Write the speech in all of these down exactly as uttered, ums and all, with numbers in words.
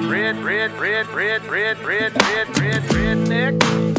red, red, red, red, red, red, red, red, redneck.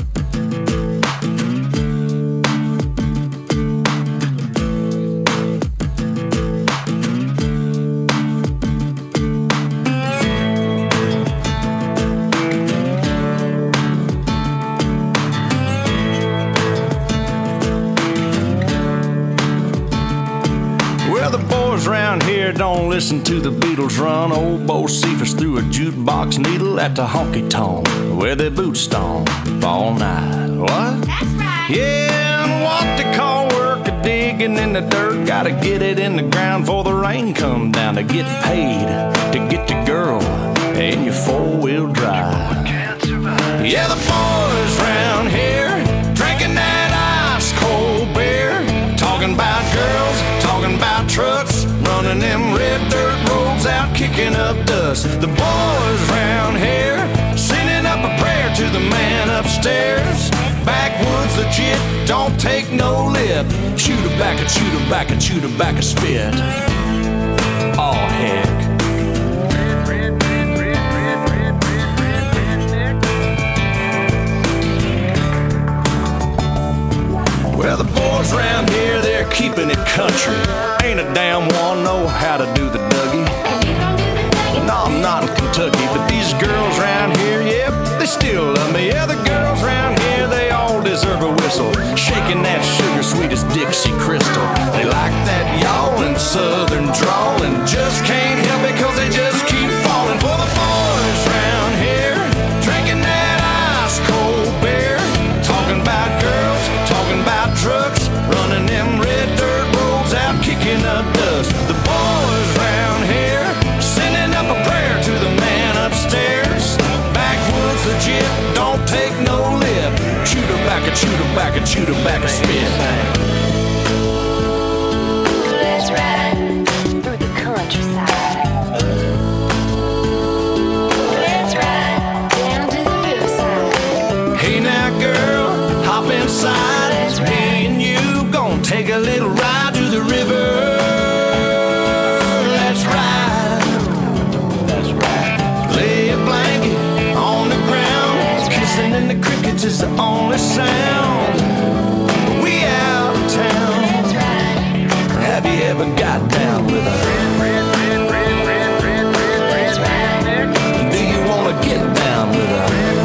Around here don't listen to the Beatles run. Old Bo Cephas threw a jukebox needle at the honky-tonk where their boots stomp all night. What? That's right. Yeah, and what they call work a digging in the dirt. Gotta get it in the ground before the rain come down to get paid, to get the girl in your four-wheel drive. Yeah, the boys round here drinking that ice-cold beer, talking about girls, talking about trucks, running them red dirt roads out, kicking up dust. The boys round here sending up a prayer to the man upstairs. Backwoods legit, don't take no lip. Shoot her back and shoot her back and shoot her back a spit. Oh heck. Well, the boys round here, they're keeping it country. Ain't a damn one know how to do the Dougie. No, I'm not in Kentucky, but these girls round here, yep, they still love me. Yeah, the girls round here, they all deserve a whistle, shaking that sugar sweet as Dixie Crystal. They like that yawling southern drawl and just can't help it cause they just keep falling for the boys round here, drinking that ice cold beer, talking about girls, talking about trucks, running them red dirt roads out, kicking up dust. The boys round here sending up a prayer to the man upstairs. Backwoods legit, don't take no lip. Shoot her back and shoot her back and shoot her back and spit. Let's ride through the countryside. Let's ride down to the riverside. Hey now girl, hop inside. Me and you gon' take a little ride to the river. Let's ride. That's right. Lay a blanket on the ground. Kissing in the crickets is the only sound. We out of town. Let's ride. Have you ever got down with a Let's ride. Do you wanna get down with a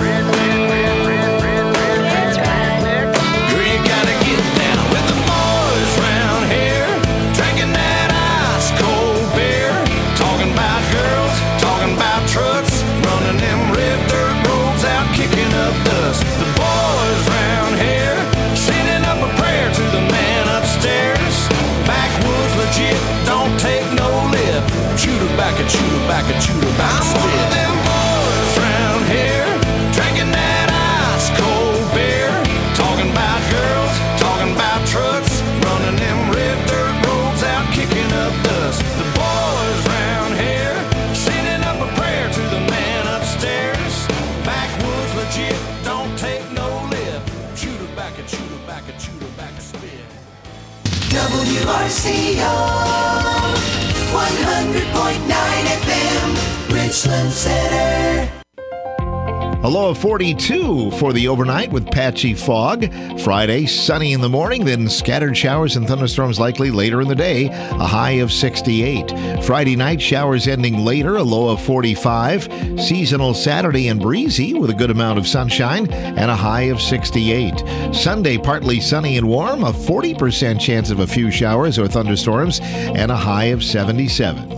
Let's ride. Girl, you gotta get down with the boys round here, drinking that ice cold beer, talking about girls, talking about trucks, running them red dirt roads out, kicking up dust. The boys round here sending up a prayer to the man upstairs. Backwoods legit, don't take no lip. Shoot her back and shoot her back and shoot her back. I'm one of them boys round here, drinking that ice cold beer, talking about girls, talking about trucks, running them red dirt roads out, kicking up dust. The boys round here sending up a prayer to the man upstairs. Backwoods legit, don't take no lip. Shoot her back and shoot her back and shoot her back a spit. W R C O one hundred point nine F M, Richland Center. A low of forty-two for the overnight with patchy fog. Friday, sunny in the morning, then scattered showers and thunderstorms likely later in the day, a high of sixty-eight. Friday night, showers ending later, a low of forty-five. Seasonal Saturday and breezy with a good amount of sunshine and a high of sixty-eight. Sunday, partly sunny and warm, a forty percent chance of a few showers or thunderstorms and a high of seventy-seven.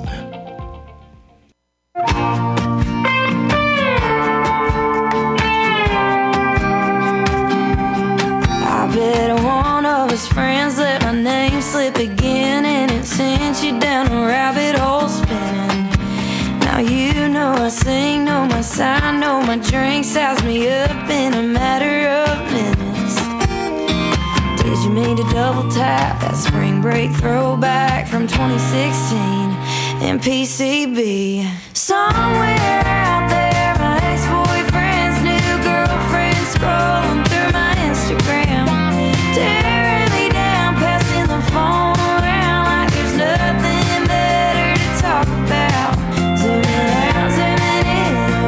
Friends let my name slip again, and it sent you down a rabbit hole spinning. Now you know I sing, know my sign, know my drink, sounds me up in a matter of minutes. Did you mean to double tap that spring break throwback from twenty sixteen in P C B? Somewhere out there, my ex-boyfriend's new girlfriend scrolling through my Instagram, tearing me down, passing the phone around like there's nothing better to talk about. Zooming out, zooming in,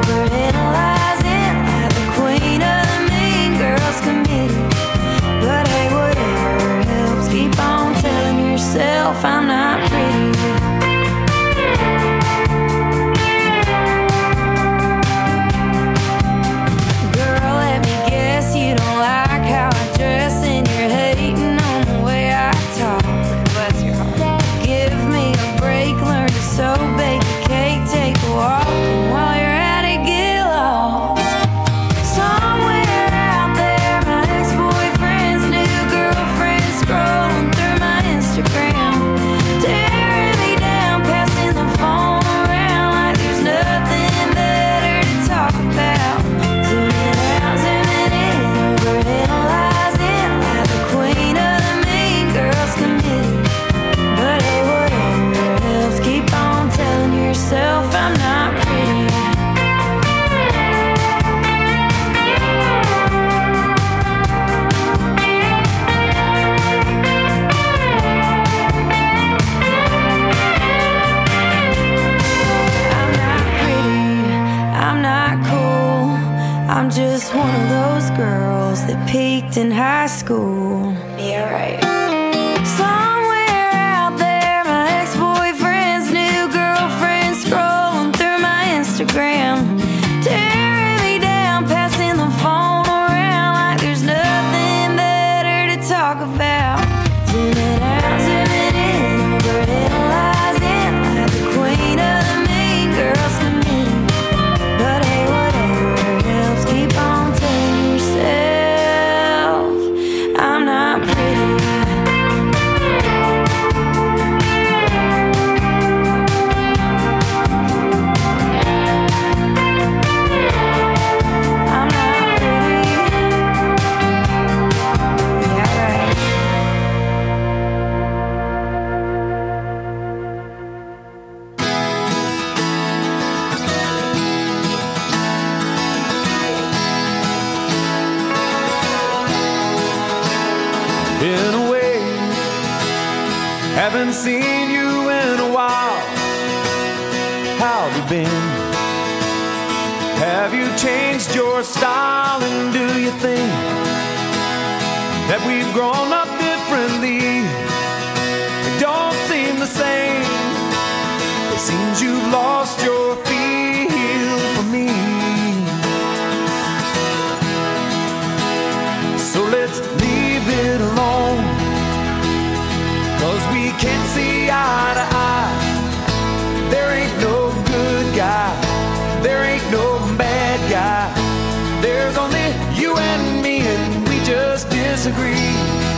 I'm just one of those girls that peaked in high school. Yeah, right. Somewhere out there, my ex-boyfriend's new girlfriend scrolling through my Instagram, tearing me down, passing the phone around like there's nothing better to talk about. Zooming out, zooming in, overanalyzing like the queen of the mean girls committee. But hey, whatever helps, keep on telling yourself I'm not pretty. I'm not pretty. Yeah, right. Been away, haven't seen you in a while. How have you been? Have you changed your style? And do you think that we've grown up differently? It don't seem the same. It seems you've lost your feel for me. So let's leave it alone, 'cause we can't see eye to eye. There ain't no good guy, there ain't no bad guy. There's only you and me, and we just disagree.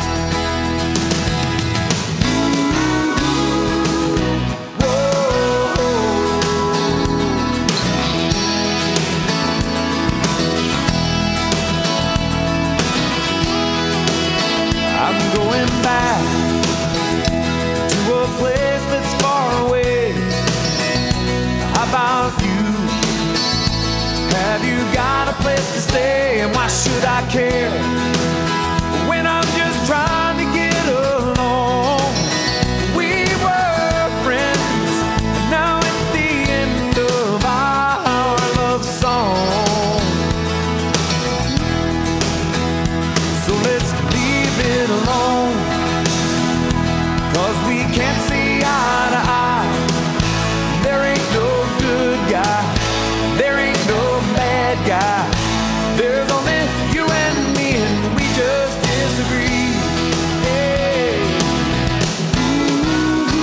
I'm going back to a place that's far away. How about you? Have you got a place to stay? And why should I care when I'm just trying to get along? We were friends, and now it's the end of our love song. So let's leave it alone, 'cause we can't see eye to eye. There ain't no good guy, there ain't no bad guy. There's only you and me, and we just disagree. Hey. Ooh,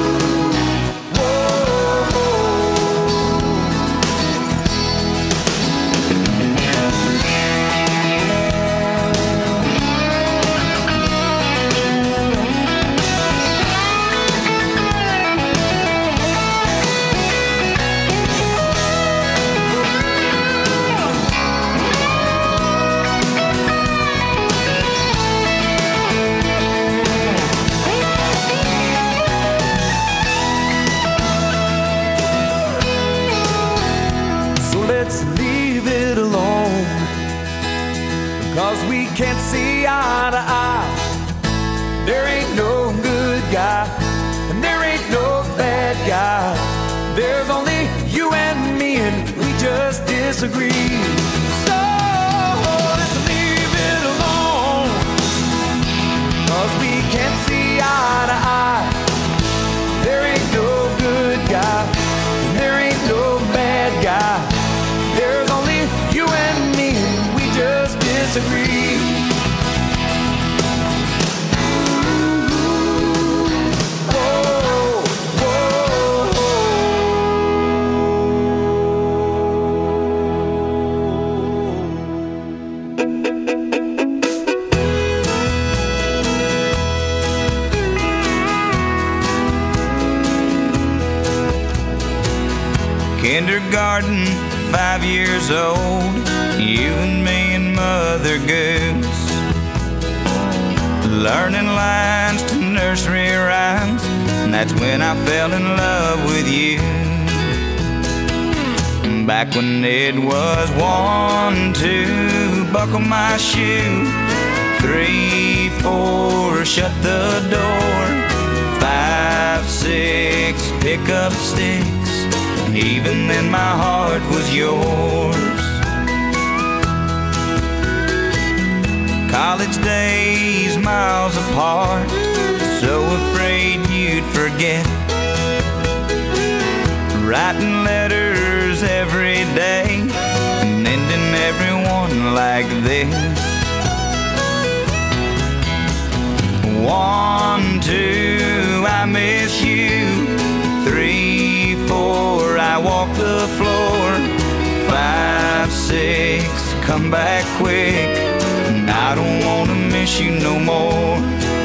whoa. So let's leave it alone, 'cause we can't see eye to eye. There ain't no good guy, and there ain't no bad guy. There's only you and me, and we just disagree. So let's leave it alone, 'cause we can't see eye to eye. There ain't no good guy, and there ain't no bad guy. There's only you and me, and we just disagree. Whoa, Kindergarten, five years old, you and me and Mother Goose, learning lines to nursery rhymes, and that's when I fell in love with you. Back when it was one, two, buckle my shoe, three, four, shut the door, five, six, pick up sticks. Even then my heart was yours. college days miles apart, so afraid you'd forget. Writing letters every day and ending everyone like this. One, two, I miss you. Three, four, I walk the floor. Five, six, come back quick. And I don't want to miss you no more.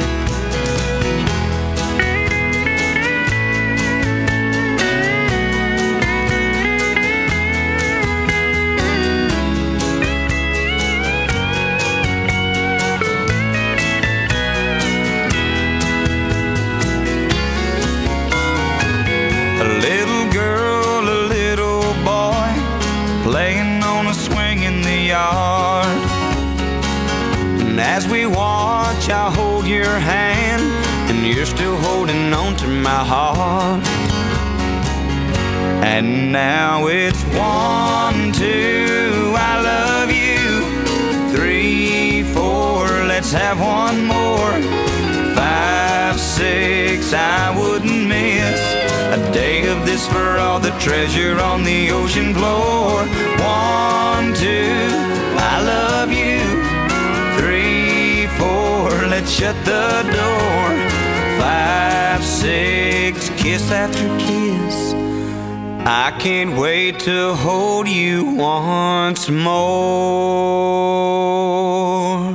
As we watch, I hold your hand, and you're still holding on to my heart. And now it's one, two, I love you. Three, four, let's have one more. Five, six, I wouldn't miss a day of this for all the treasure on the ocean floor. One, two, I love you. Three, four, let's shut the door. Five, six, kiss after kiss. I can't wait to hold you once more.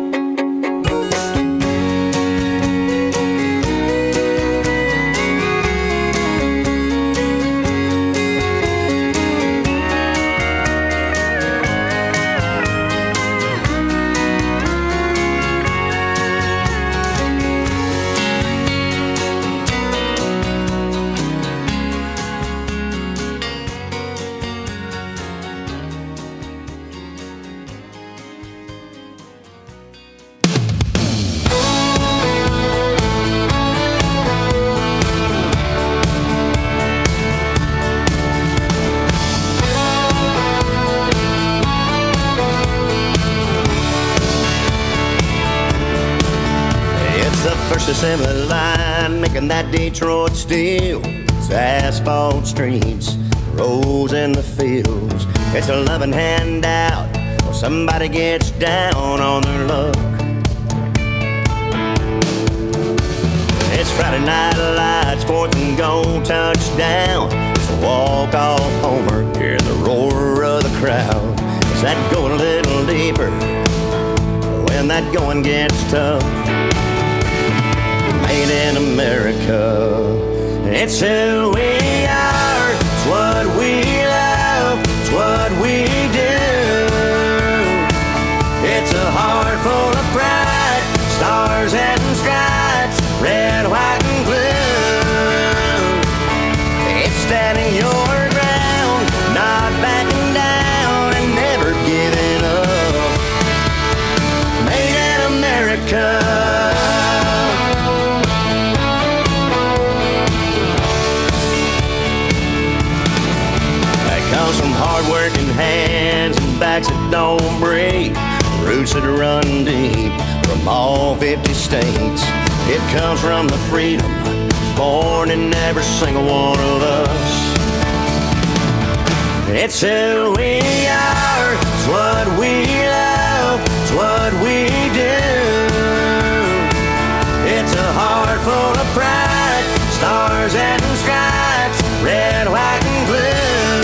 Assembly line making that Detroit steel. It's asphalt streets, roads in the fields. It's a loving handout or somebody gets down on their luck. It's Friday night lights, fourth and goal, touchdown. It's a walk-off homer, hear the roar of the crowd. It's that going a little deeper when that going gets tough. Made in America, it's who we are, it's what we love, it's what we do. It's a heart full of pride, stars and stripes, red, white and blue. It's standing your ground, not backing down and never giving up. Made in America. Some hard-working hands and backs that don't break, roots that run deep from all fifty states. It comes from the freedom born in every single one of us. It's who we are, it's what we love, it's what we do. It's a heart full of pride, stars and stripes, red, white and blue.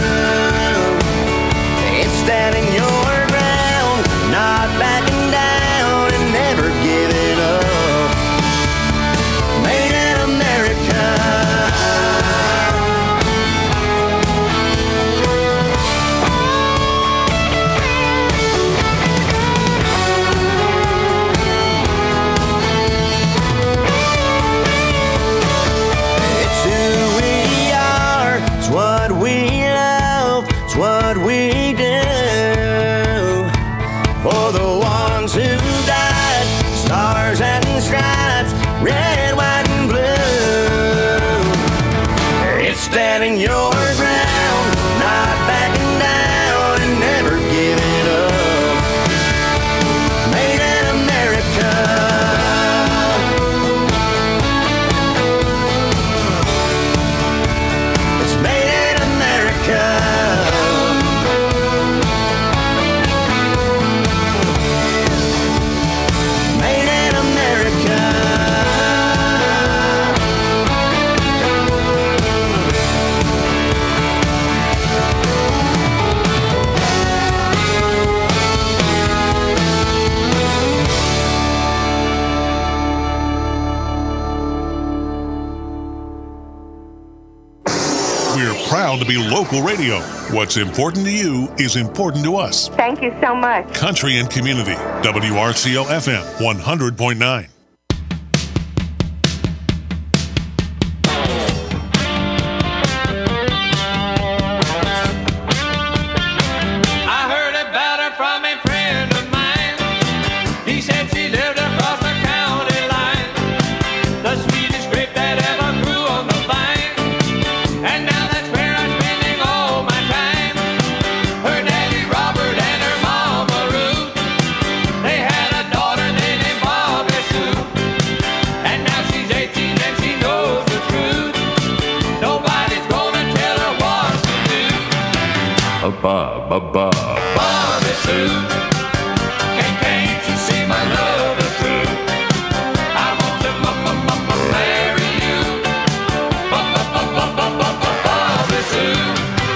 Standing your ground, not backing down and never giving up. Made in America. It's who we are, it's what we love, it's what we do. For the ones who died, stars and stripes, red, white and blue. It's standing your ground, not backing down and never giving up. Made in America. proud to be local radio. What's important to you is important to us. Thank you so much. Country and Community, W R C L F M one hundred point nine. Bob, Bob, Bob, Bob is true. Can't, can't you see my love is true? I want to m- m- m- marry you. Bob, Bob, Bob, Bob, Bob, Bob, Bob is true.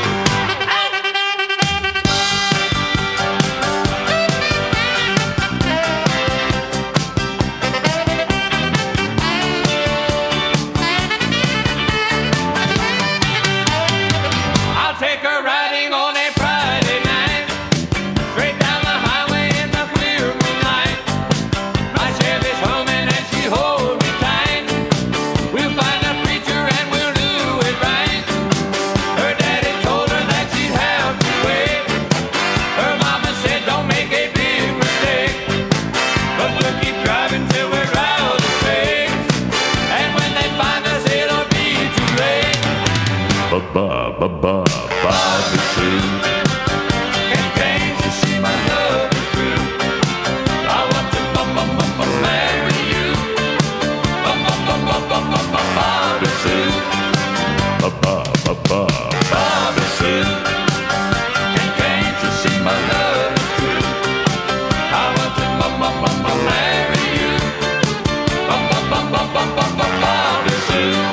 I'll take her riding on a Friday night, straight down the highway in the clear moonlight. My Chevy's humming and she holds me tight. We'll find a preacher and we'll do it right. Her daddy told her that she'd have to wait. Her mama said don't make a big mistake, but we'll keep driving till we're out of space. And when they find us it'll be too late. Ba-ba, ba-ba, Bob is true. Can't, can't you see my love is true? I want to b-b-b-b marry you. B-b-b-b-b-b Bob is true. Ba-ba-ba-ba, Bob is true. Can't, can't you see my love is true? I want to b-b-b-b marry you. B-b-b-b-b Bob is true.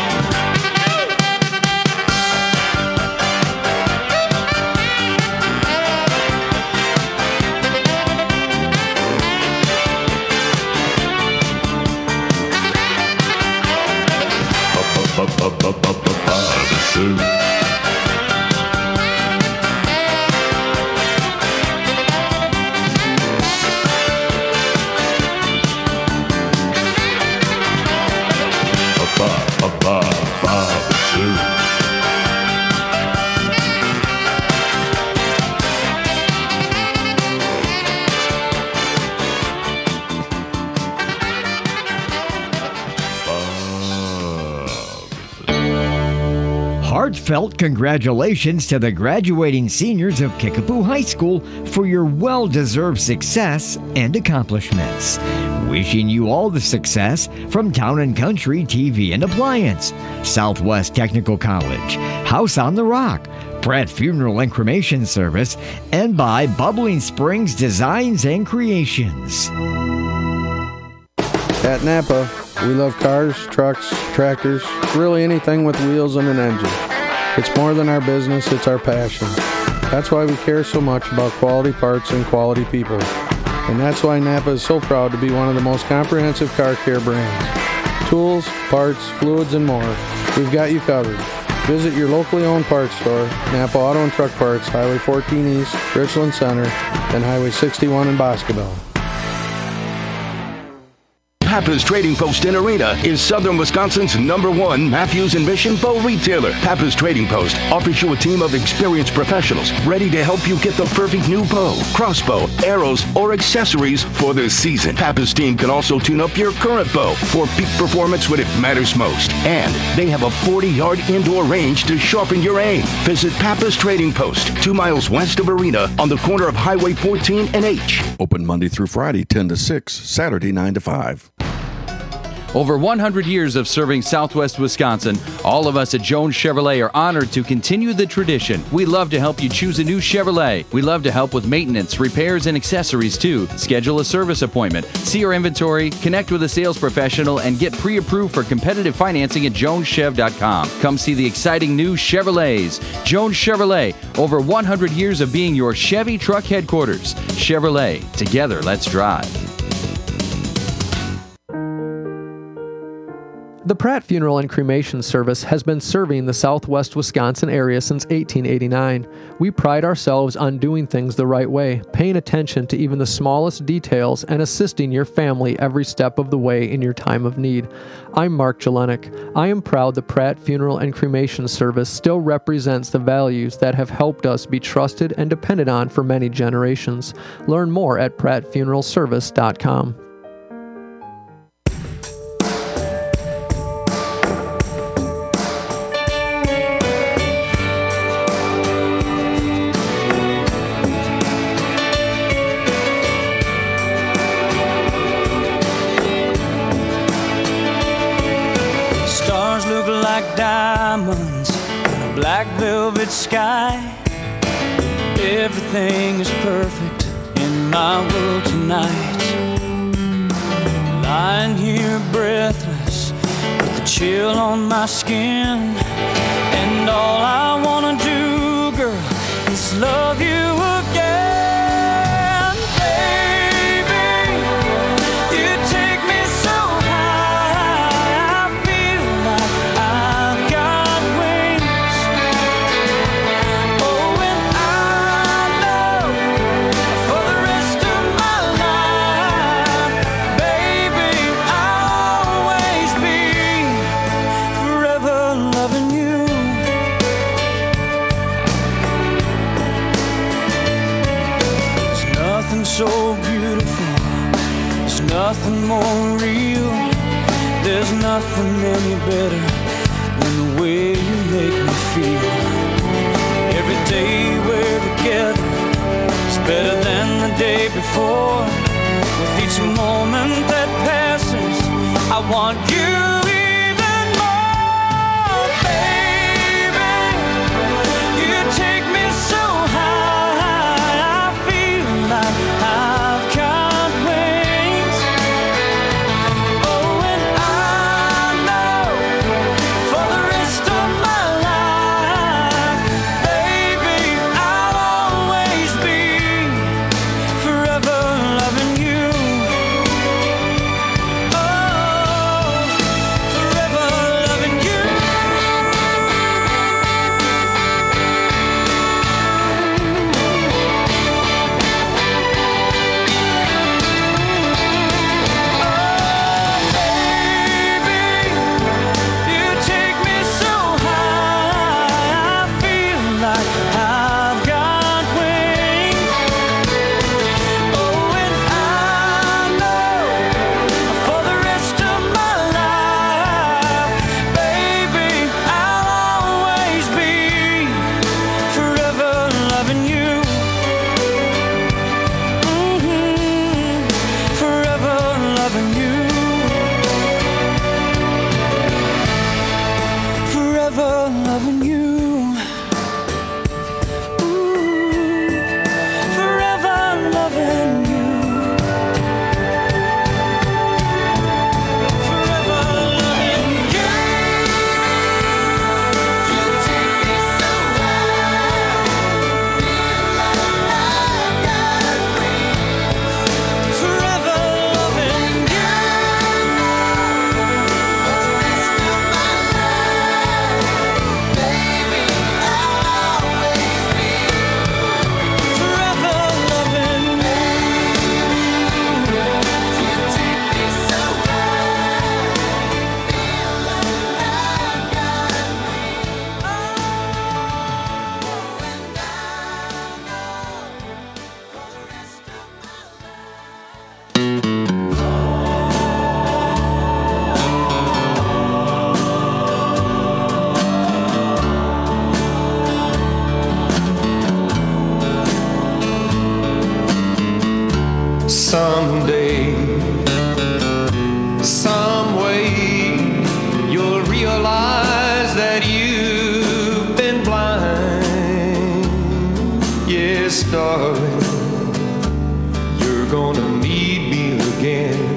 Heartfelt congratulations to the graduating seniors of Kickapoo High School for your well-deserved success and accomplishments. Wishing you all the success from Town and Country T V and Appliance, Southwest Technical College, House on the Rock, Pratt Funeral and Cremation Service, and by Bubbling Springs Designs and Creations. At Napa, we love cars, trucks, tractors, really anything with wheels and an engine. It's more than our business, it's our passion. That's why we care so much about quality parts and quality people. And that's why Napa is so proud to be one of the most comprehensive car care brands. Tools, parts, fluids, and more. We've got you covered. Visit your locally owned parts store, Napa Auto and Truck Parts, Highway fourteen East, Richland Center, and Highway sixty-one in Boscobel. Pappas Trading Post in Arena is Southern Wisconsin's number one Matthews and Mission bow retailer. Pappas Trading Post offers you a team of experienced professionals ready to help you get the perfect new bow, crossbow, arrows, or accessories for this season. Pappas team can also tune up your current bow for peak performance when it matters most. And they have a forty-yard indoor range to sharpen your aim. Visit Pappas Trading Post, two miles west of Arena on the corner of Highway fourteen and H. Open Monday through Friday, ten to six, Saturday, nine to five. Over one hundred years of serving Southwest Wisconsin, all of us at Jones Chevrolet are honored to continue the tradition. We love to help you choose a new Chevrolet. We love to help with maintenance, repairs, and accessories too. Schedule a service appointment, see our inventory, connect with a sales professional, and get pre-approved for competitive financing at jones chev dot com. Come see the exciting new Chevrolets. Jones Chevrolet, over one hundred years of being your Chevy truck headquarters. Chevrolet, together let's drive. The Pratt Funeral and Cremation Service has been serving the southwest Wisconsin area since eighteen eighty-nine. We pride ourselves on doing things the right way, paying attention to even the smallest details, and assisting your family every step of the way in your time of need. I'm Mark Jelenik. I am proud the Pratt Funeral and Cremation Service still represents the values that have helped us be trusted and depended on for many generations. Learn more at pratt funeral service dot com. Diamonds in a black velvet sky. Everything is perfect in my world tonight. Lying here breathless with a chill on my skin, and all I wanna do, girl, is love you again. Baby, you take me so high, I feel like I've got wings. Oh, and I know for the rest of my life, baby, I'll always be forever loving you. There's nothing so beautiful, there's nothing more real, there's nothing any better than the way you make me feel. Every day we're together is better than the day before. With each moment that passes, I want you even more. Baby, you take me so high, I feel like I've got wings. Oh, and I know for the rest of my life, baby, I'll always be forever loving you. Oh, forever loving you. You take me so high, I feel like I've got wings. Oh, and I know for the rest of my life, baby, I'll always be forever loving you. Mhm. Forever loving you. Forever loving you. Ooh, forever loving you. Forever loving you. You take me so high, feel like I've got wings. Forever loving you. For the rest of my life, baby, I'll always be forever loving you. You take me so high, feel like I've got wings. Oh, and I know for the rest of my Someday, some way, you'll realize that you've been blind. Yes, darling, you're gonna need me again.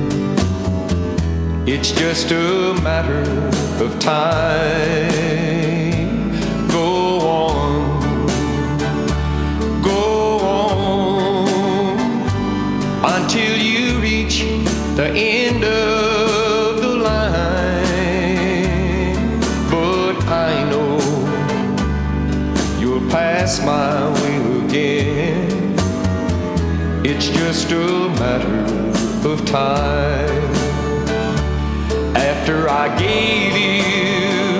It's just a matter of time. Go on, go on, until you reach the end of the line. It's just a matter of time. After I gave you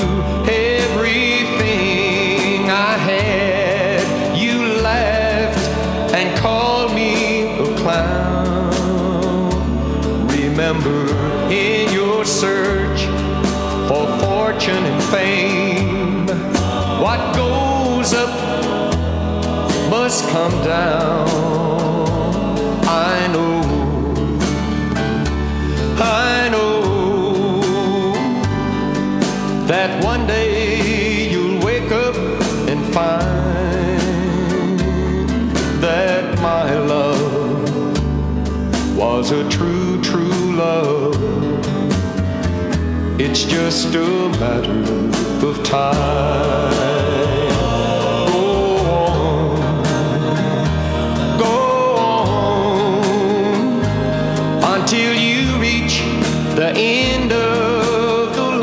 everything I had, you laughed and called me a clown. Remember, in your search for fortune and fame, what goes up must come down. I know, I know that one day you'll wake up and find that my love was a true, true love. It's just a matter of time. Till you reach the end of the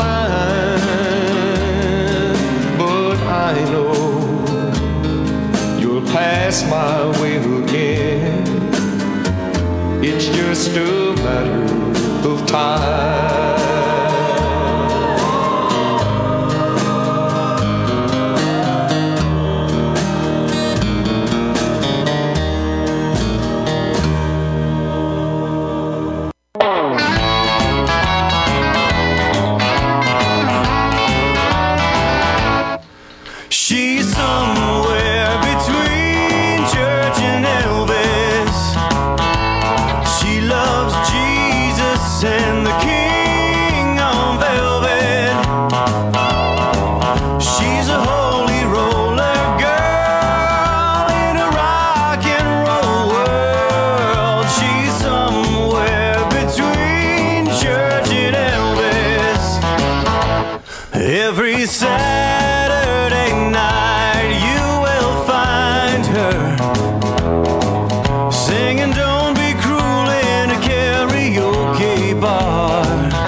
line. But I know you'll pass my way again. It's just a matter of time. Every Saturday night you will find her singing Don't Be Cruel in a karaoke bar.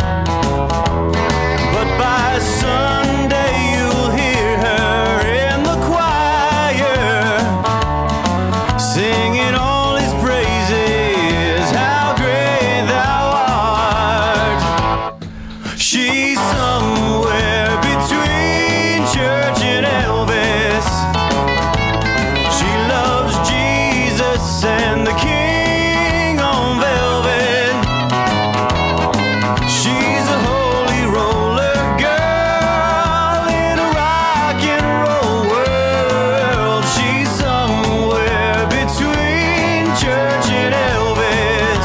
But by Sunday you'll hear her in the choir singing all his praises, how great thou art. She's somewhere between church and Elvis. She loves Jesus and the King on velvet. She's a holy roller girl in a rock and roll world. She's somewhere between church and Elvis.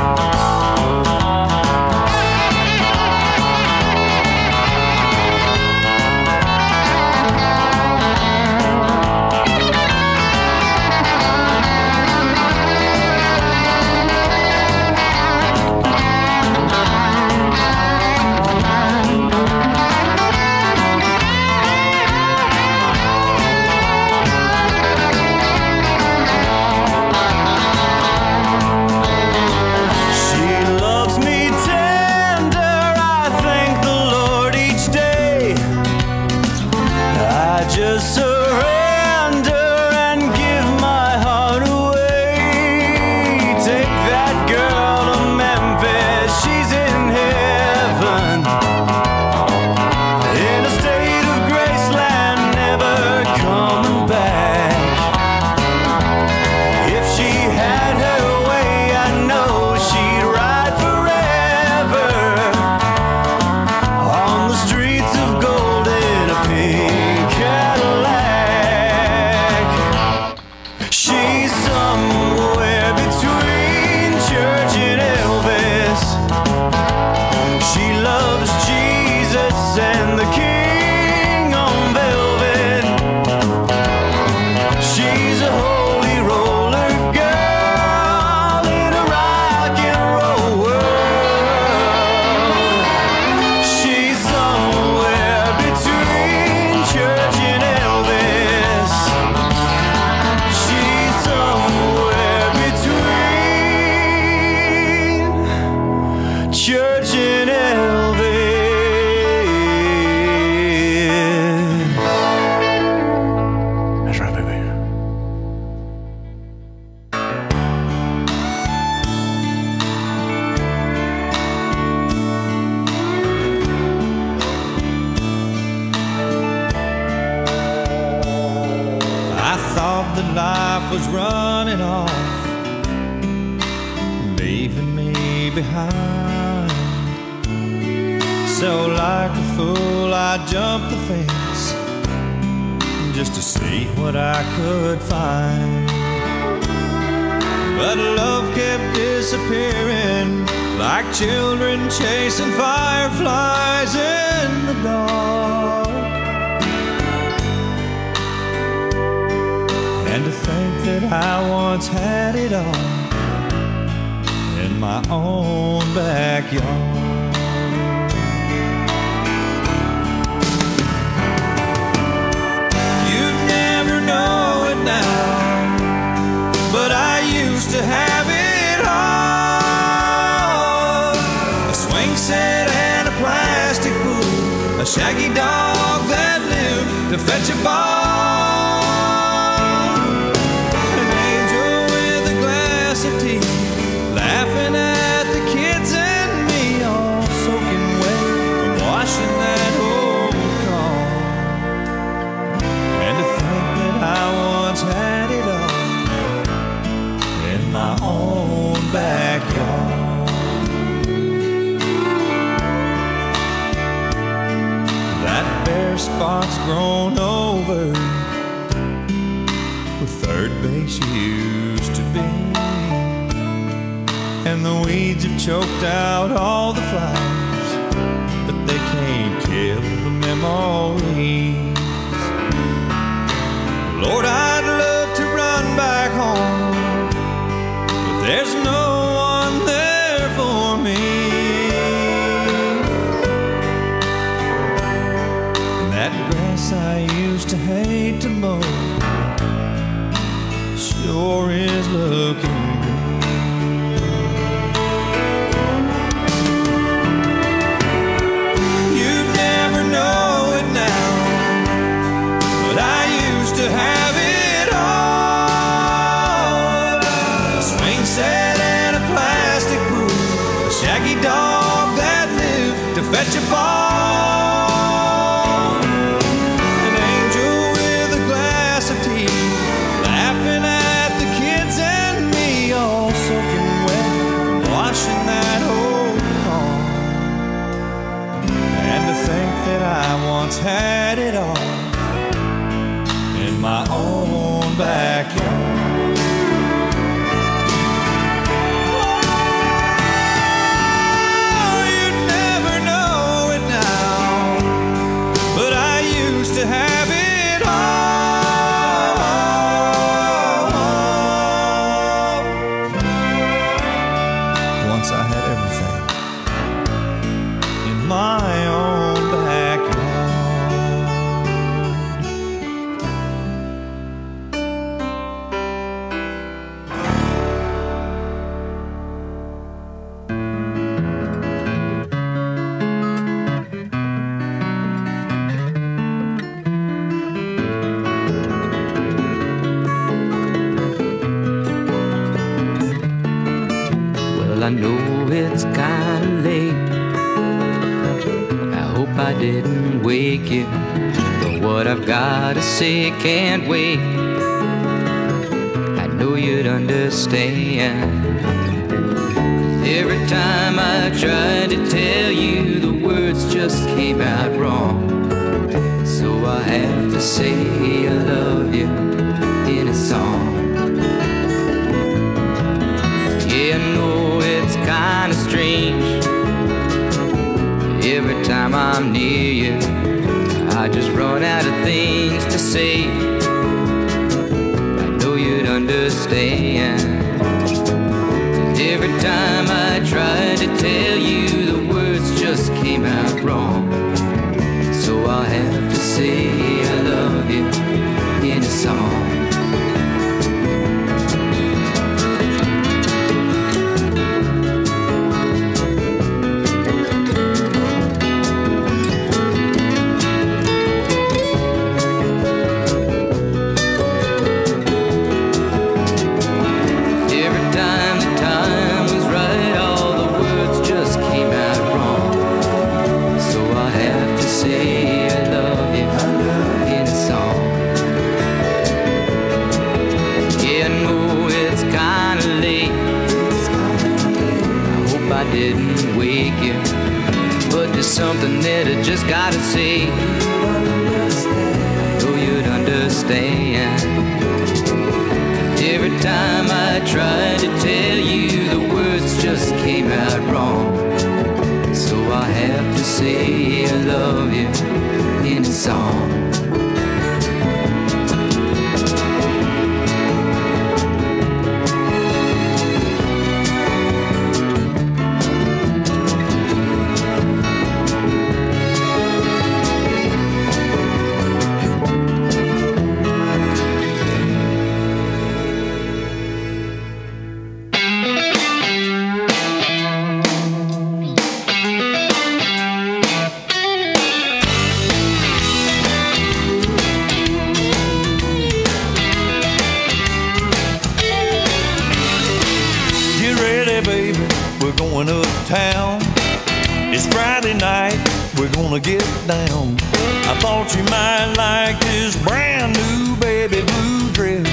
She loves me tender, I thank the Lord each day. I just surrender and give my heart away. Take that girl to Memphis, she's in heaven, in a state of Graceland, never coming back. If she had her way, I know she'd ride forever on the streets of gold in a pink Cadillac. She's somewhere between church and Elvis. She loves Jesus and the King on velvet. She's a holy roller girl in a rock and roll world. She's somewhere between church and Elvis. She's somewhere between was running off, leaving me behind. So like a fool I jumped the fence just to see what I could find. But love kept disappearing like children chasing fireflies in the dark. And to think that I once had it all in my own backyard. You'd never know it now, but I used to have it all. A swing set and a plastic pool, a shaggy dog that lived to fetch a ball. Laughing at the kids and me, all soaking wet from washing that old car. And to think that I once had it all in my own backyard. That bare spot's grown over where third base used to be, and the weeds have choked out all the flowers, but they can't kill the memories. Lord, I'd love to run back home, but there's no one there for me. And that grass I used to hate to mow sure is looking to have it all. A swing set and a plastic pool, a shaggy dog that lived to fetch a ball. An angel with a glass of tea, laughing at the kids and me, all soaking wet from washing that old car. And to think that I once had it all in my own backyard. Oh, you'd never know it now, but I used to have it all. Once I had everything in my own backyard. I know it's kinda late. I hope I didn't wake you, but what I've gotta say can't wait. I know you'd understand. 'Cause every time I tried to tell you, the words just came out wrong. So I have to say I love you in a song. Yeah, I know it's kinda strange. Every time I'm near you, I just run out of things to say. I know you'd understand. 'Cause every time I tried to tell you, the words just came out wrong. So I'll have to say I love you in a song. didn't wake you, but there's something that I just gotta say. Oh, you'd understand. Every time I tried to tell you, the words just came out wrong. So I have to say I love you in a song. Get down. I thought you might like this brand new baby blue dress.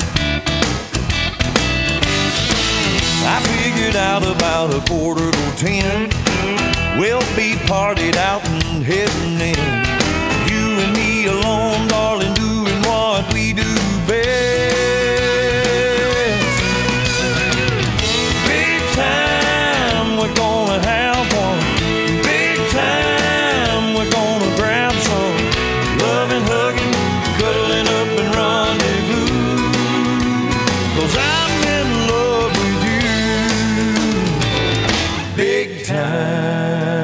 I figured out about a quarter to ten. We'll be partied out and heading in. You and me alone, darling, doing what we do best. Big time, we're gonna have one. Big time. We're gonna grab some loving, hugging, cuddling up and rendezvous. 'Cause I'm in love with you. Big time.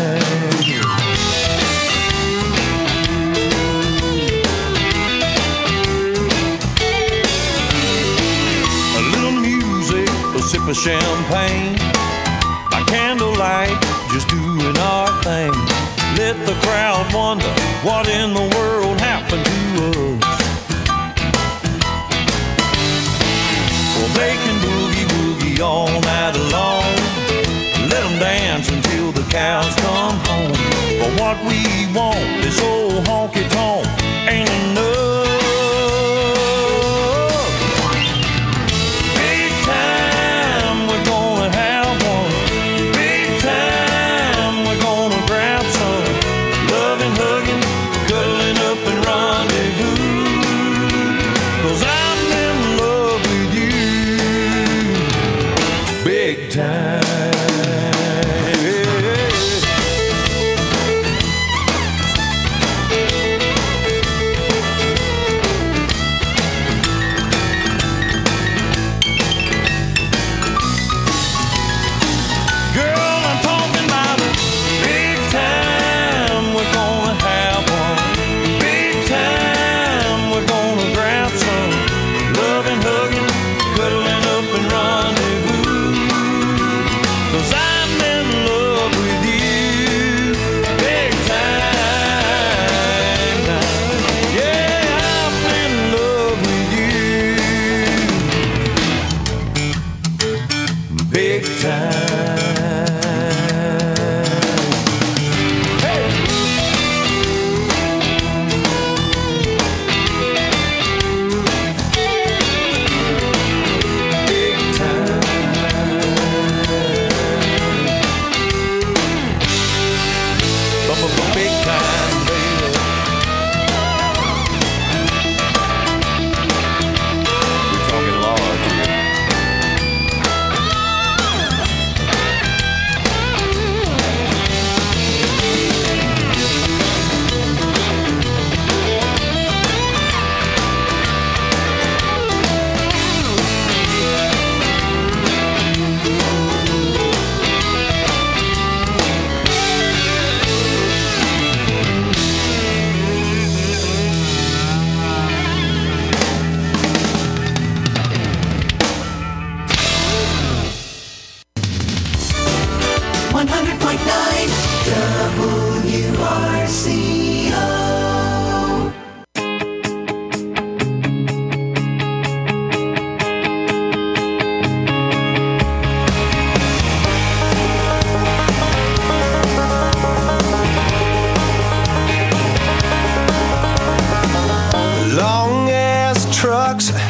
A little music, a sip of champagne, by candlelight, just doing our thing. Let the crowd wonder what in the world happened to us. Well, they can boogie woogie all night long. Let them dance until the cows come home. But what we want, this old honky tonk, ain't enough. Big time, we're gonna have one. Big time, we're gonna grab some. Loving, hugging, cuddling up and rendezvous. 'Cause I'm in love with you. Big time.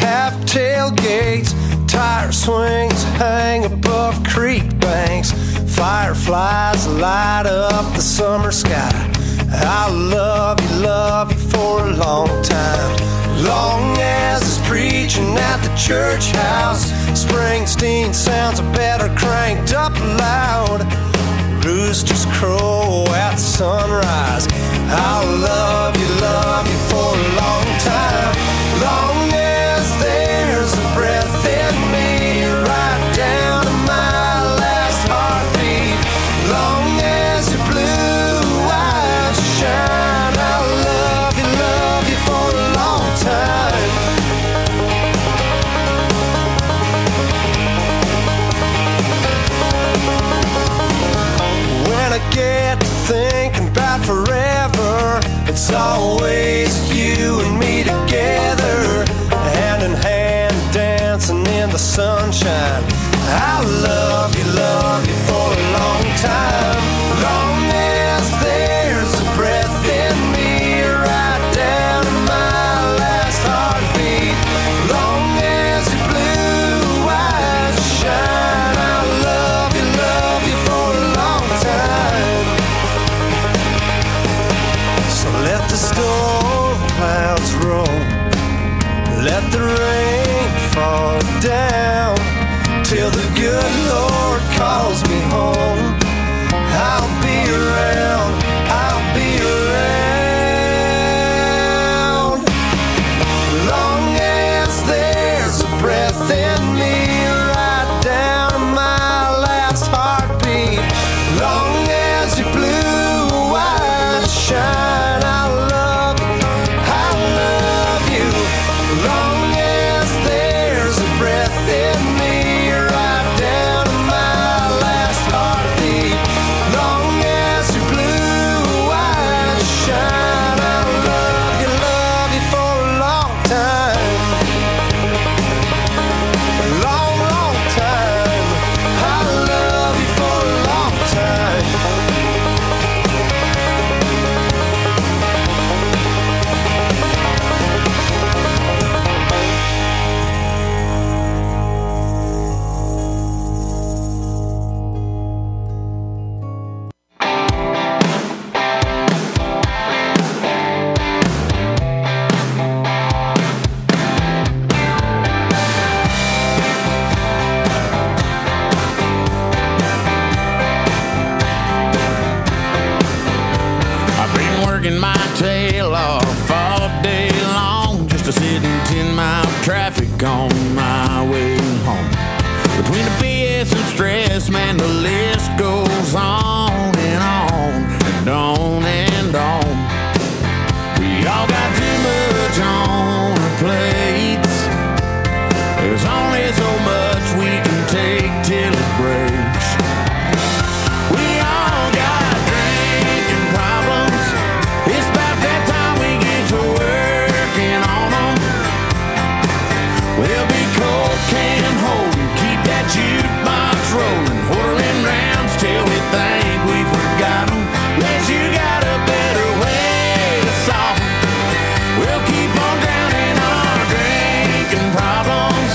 tailgates, tire swings hang above creek banks, Fireflies light up the summer sky. I'll love you, love you for a long time. Long as it's preaching at the church house, Springsteen sounds better cranked up loud. Roosters crow at sunrise. I'll love you, love you for a long time. Long as there's a breath in me, right down to my last heartbeat. Long as your blue eyes shine, I'll love you, love you for a long time. When I get to thinking about forever, it's always you and me together, hand in hand, dancing in the sunshine. I'll love you, love you for a long time. Long as there's a breath in me, right down to my last heartbeat. Long as your blue eyes shine, I'll love you, love you for a long time. So let the storm clouds roll, let the rain fall down, till the good Lord calls me home. I'll be around, I'll be around. Long as there's a breath in me, right down to my last heartbeat. Long as your blue eyes shine, I'll love you, I'll love you. Long as there's a breath in me, right down to my last heartbeat. Long as your blue eyes shine, I'll love you, love you for a long time. A long, long time. I'll love you for a long time. I've been working my tail off all day long just to sit in ten mile traffic on my way home. Between the B S and stress, man, the list goes on and on and on and on. We all got too much on our plates. There's only so much we can take till it breaks. We all got drinking problems. It's about that time we get to working on them. We'll be cold can holding, keep that jukebox rolling, whirling rounds till we think we forgot them. Unless you got a better way to solve them, we'll keep on drowning our drinking problems.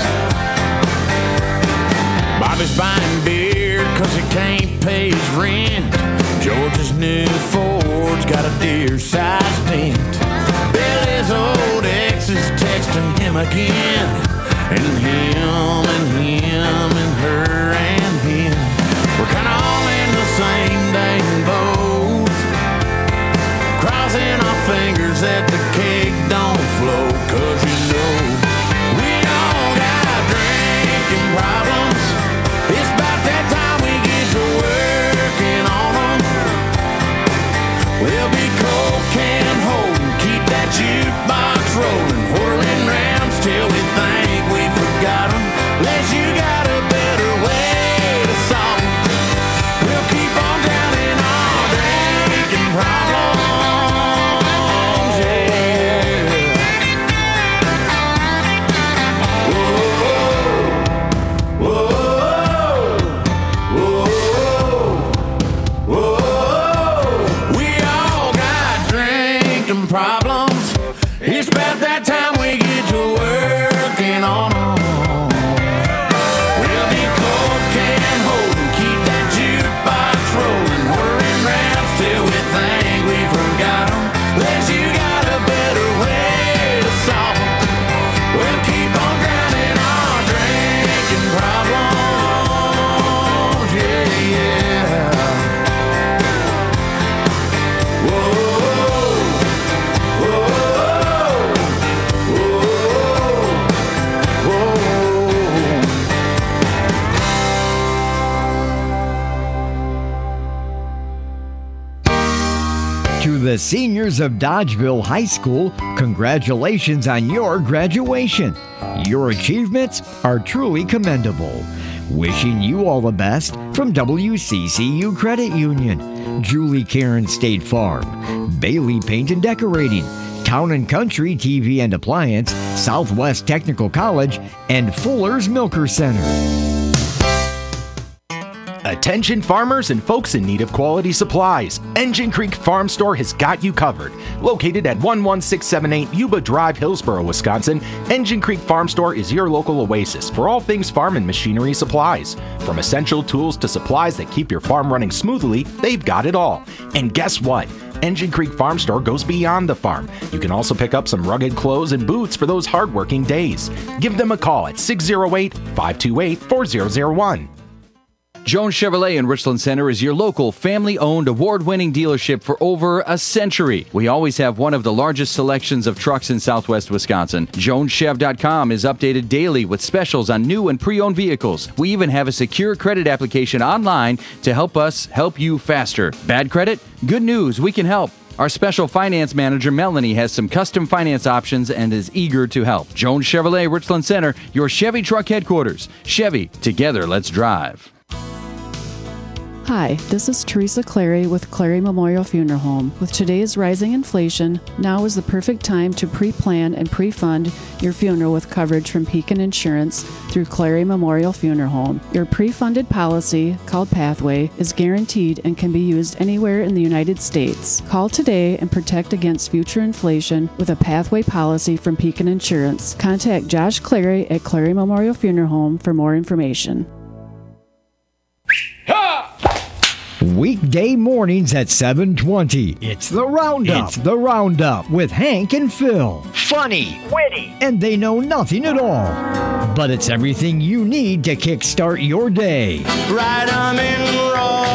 Bobby's buying beer cause he can't pay his rent. George's new Ford's got a deer-sized dent. Billy's old ex is texting him again, and him and him and her and him. We're kinda all in the same dang boat, crossing our fingers that the cake don't float. Cause you know we all got drinking problems. It's about that time we get to working on them. We'll be cold can holding, keep that jukebox rolling, whirling rounds till we think we forgot them. the seniors of Dodgeville High School, congratulations on your graduation. Your achievements are truly commendable. Wishing you all the best from W C C U Credit Union, Julie Karen State Farm, Bailey Paint and Decorating, Town and Country T V and Appliance, Southwest Technical College, and Fuller's Milker Center. Attention farmers and folks in need of quality supplies. Engine Creek Farm Store has got you covered. Located at one one six seven eight Yuba Drive, Hillsboro, Wisconsin, Engine Creek Farm Store is your local oasis for all things farm and machinery supplies. From essential tools to supplies that keep your farm running smoothly, they've got it all. And guess what? Engine Creek Farm Store goes beyond the farm. You can also pick up some rugged clothes and boots for those hardworking days. Give them a call at six oh eight, five two eight, four zero zero one. Jones Chevrolet in Richland Center is your local family-owned, award-winning dealership for over a century. We always have one of the largest selections of trucks in southwest Wisconsin. Jones Chev dot com is updated daily with specials on new and pre-owned vehicles. We even have a secure credit application online to help us help you faster. Bad credit? Good news, we can help. Our special finance manager, Melanie, has some custom finance options and is eager to help. Jones Chevrolet, Richland Center, your Chevy truck headquarters. Chevy, together, let's drive. Hi, this is Teresa Clary with Clary Memorial Funeral Home. With today's rising inflation, now is the perfect time to pre-plan and pre-fund your funeral with coverage from Pekin Insurance through Clary Memorial Funeral Home. Your pre-funded policy, called Pathway, is guaranteed and can be used anywhere in the United States. Call today and protect against future inflation with a Pathway policy from Pekin Insurance. Contact Josh Clary at Clary Memorial Funeral Home for more information. Weekday mornings at seven twenty. It's the Roundup. It's the Roundup with Hank and Phil. Funny, witty, and they know nothing at all. But it's everything you need to kickstart your day. Right on in raw.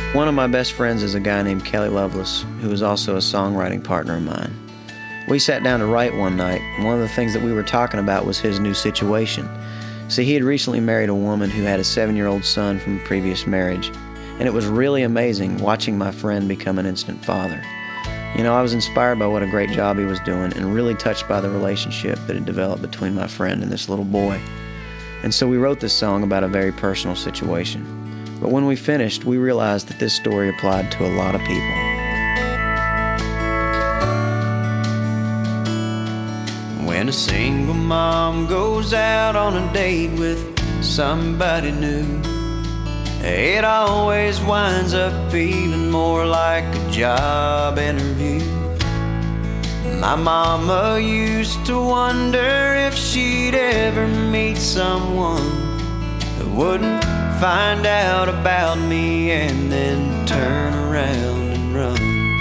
One of my best friends is a guy named Kelly Lovelace, who is also a songwriting partner of mine. We sat down to write one night, and one of the things that we were talking about was his new situation. See, he had recently married a woman who had a seven-year-old son from a previous marriage, and it was really amazing watching my friend become an instant father. You know, I was inspired by what a great job he was doing and really touched by the relationship that had developed between my friend and this little boy. And so we wrote this song about a very personal situation. But when we finished, we realized that this story applied to a lot of people. When a single mom goes out on a date with somebody new, it always winds up feeling more like a job interview. My mama used to wonder if she'd ever meet someone that wouldn't find out about me and then turn around and run.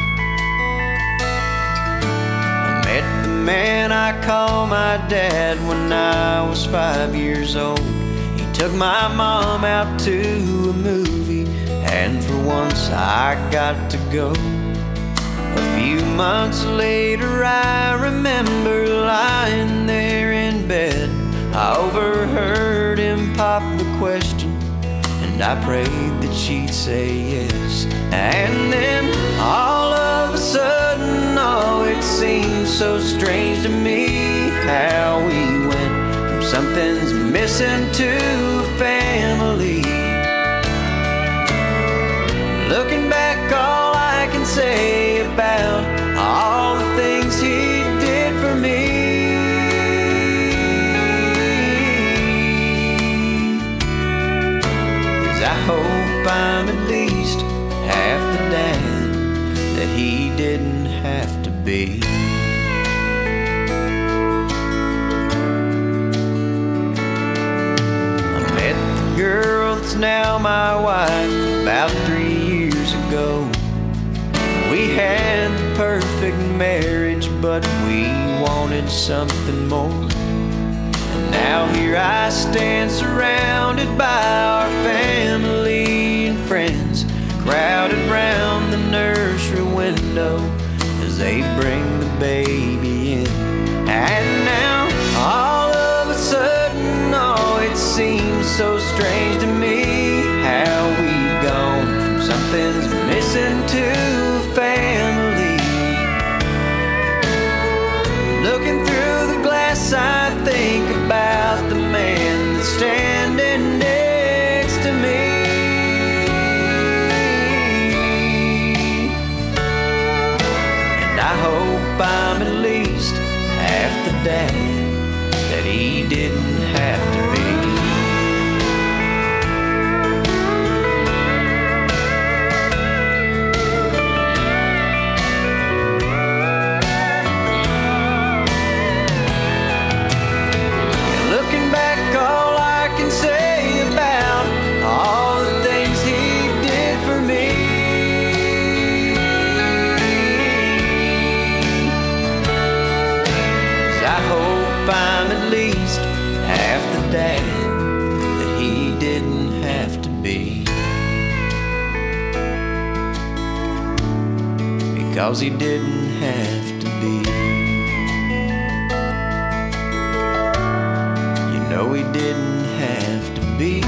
I met the man I call my dad when I was five years old. He took my mom out to a movie, and for once I got to go. A few months later I remember lying there in bed. I overheard him pop the question, and I prayed that she'd say yes. And then all of a sudden, oh, it seemed so strange to me how we went from something's missing to a family. Looking back, all I can say about all the things he did for me is I hope I'm at least half the dad that he didn't have to be. I met the girl that's now my wife about three years ago. We had the perfect marriage, but we wanted something more. And now here I stand surrounded by our family and friends, crowded round the nursery window as they bring the baby in. And now all of a sudden, oh, it seems so strange to me how we've gone from something's missing to family. Looking through the glass, I think about the man that's standing next to me. And I hope I'm at least half the dad that he didn't have to be. I'm at least half the dad that he didn't have to be, because he didn't have to be. You know he didn't have to be.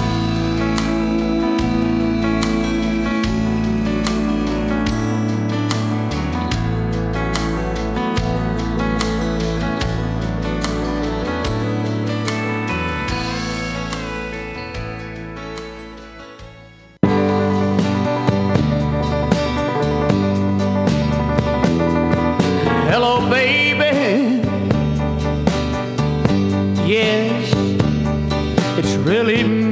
Really